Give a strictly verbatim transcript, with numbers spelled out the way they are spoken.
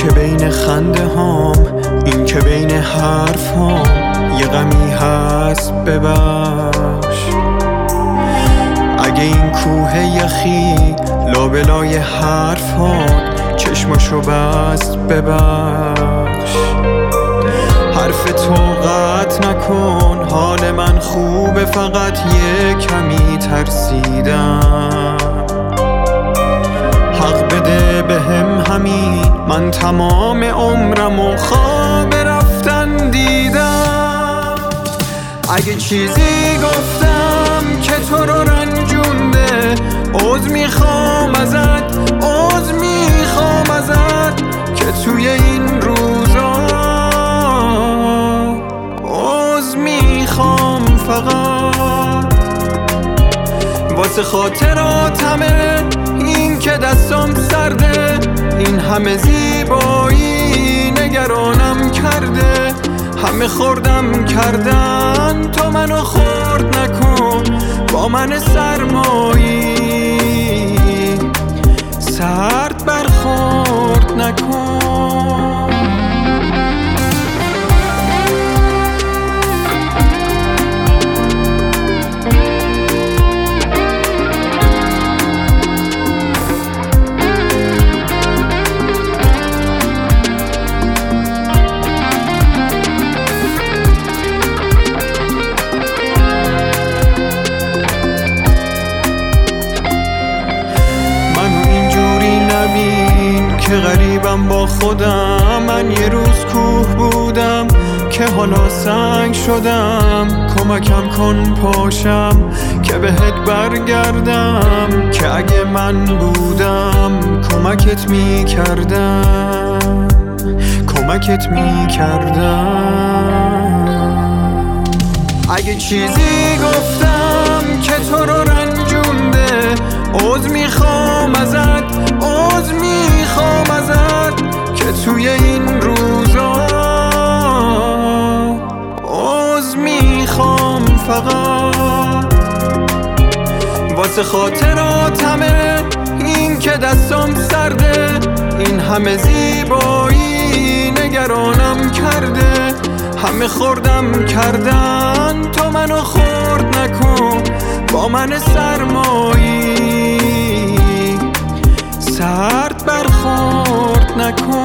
که بین خنده هام، این که بین حرف هام یه غمی هست ببخش. اگه این کوه یخی لابلای حرف هات چشماشو بست ببخش. حرف تو قطع نکن، حال من خوبه، فقط یه کمی ترسیدم. حق بده بهم همین، من تمام عمرم و خواب رفتن دیدم. اگه چیزی گفتم که تو رو رنجونده، عذر میخوام ازت، عذر میخوام ازت که توی این روزا عذر میخوام فقط واسه خاطراتمه. این که دستم سرده، این همه زیبایی نگرانم کرده. همه خوردم کردن، تو منو خورد نکن با من سرمایی. سرد برخورد نکن. که غریبم با خودم، من یه روز کوه بودم که حالا سنگ شدم. کمکم کن پاشم که بهت برگردم، که اگه من بودم کمکت میکردم، کمکت میکردم. اگه چیزی گفتم که تو رو رنجونده، عذر میخوام ازت، عذر میخوام ازت که توی این روزا عذر میخوام فقط واسه خاطراتمه. این که دستم سرده، این همه زیبایی نگرانم کرده. همه خوردم کردن، تو منو خورد نکن با من سرمایی. سرد برخورد نکن.